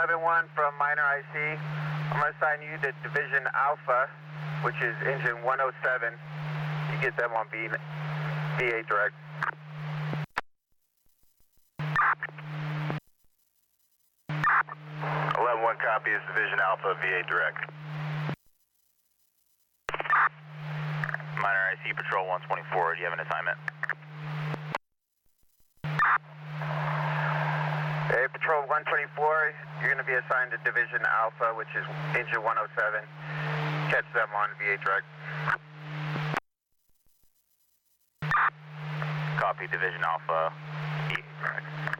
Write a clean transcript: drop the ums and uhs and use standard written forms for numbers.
11-1 from Minor IC. I'm going to assign you to Division Alpha, which is engine 107. You get them on V8 direct. 11-1 copy is Division Alpha, V8 direct. Minor IC Patrol 124, do you have an assignment? Hey, Patrol 124, you're going to be assigned to Division Alpha, which is engine 107. Catch them on V8 direct. Copy, Division Alpha, V8 direct.